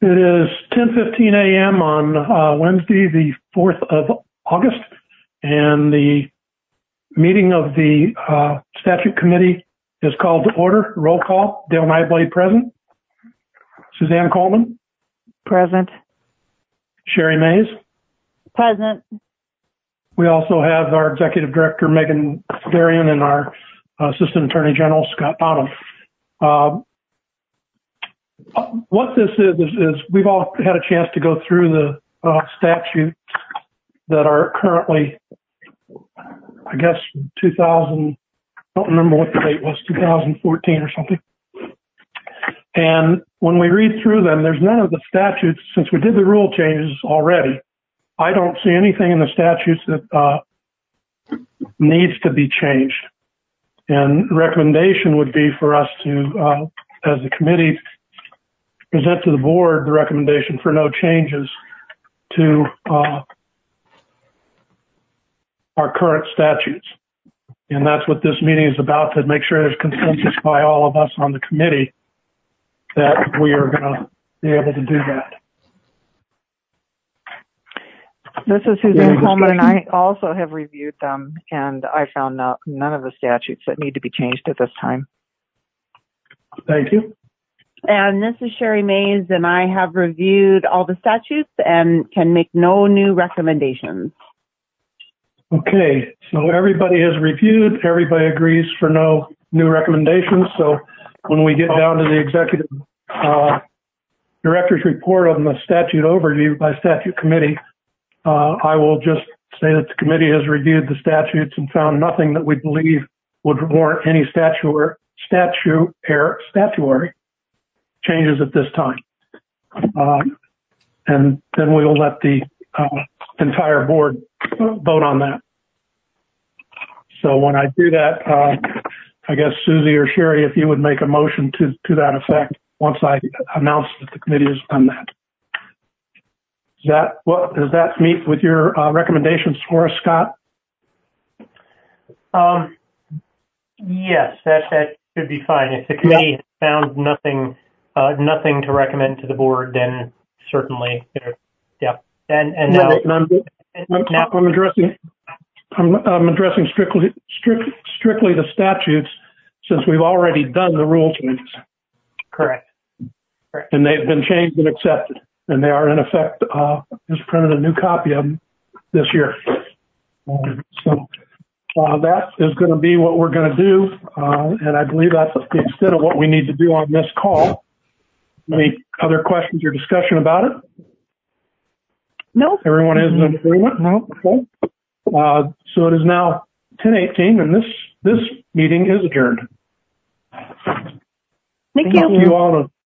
It is 10:15 a.m. on Wednesday, the 4th of August, and the meeting of the Statute Committee is called to order. Roll call. Dale Nyblade present. Suzanne Coleman. Present. Sherry Mays. Present. We also have our Executive Director, Megan Darian, and our Assistant Attorney General, Scott Donald. What this is we've all had a chance to go through the statutes that are currently, I guess, 2000, I don't remember what the date was, 2014 or something. And when we read through them, there's none of the statutes, since we did the rule changes already, I don't see anything in the statutes that needs to be changed. And recommendation would be for us to, as the committee, present to the board the recommendation for no changes to our current statutes. And that's what this meeting is about, to make sure there's consensus by all of us on the committee that we are going to be able to do that. This is Suzanne Coleman, and I also have reviewed them, and I found none of the statutes that need to be changed at this time. Thank you. And this is Sherry Mays, and I have reviewed all the statutes and can make no new recommendations. Okay, so everybody has reviewed, everybody agrees for no new recommendations. So when we get down to the executive director's report on the statute overview by statute committee, I will just say that the committee has reviewed the statutes and found nothing that we believe would warrant any statutory changes at this time. And then we will let the entire board vote on that. So when I do that, I guess Susie or Sherry, if you would make a motion to that effect once I announce that the committee has done that. Does that meet with your recommendations for us, Scott? Yes, that should be fine. If the committee has found nothing to recommend to the board, then certainly, yeah. And now, I'm addressing strictly the statutes, since we've already done the rule changes. Correct. And they've been changed and accepted, and they are in effect. Just printed a new copy of them this year. So that is going to be what we're going to do, and I believe that's the extent of what we need to do on this call. Any other questions or discussion about it? No. Everyone is in agreement? No. Okay. So it is now 10:18, and this meeting is adjourned. Thank you. You all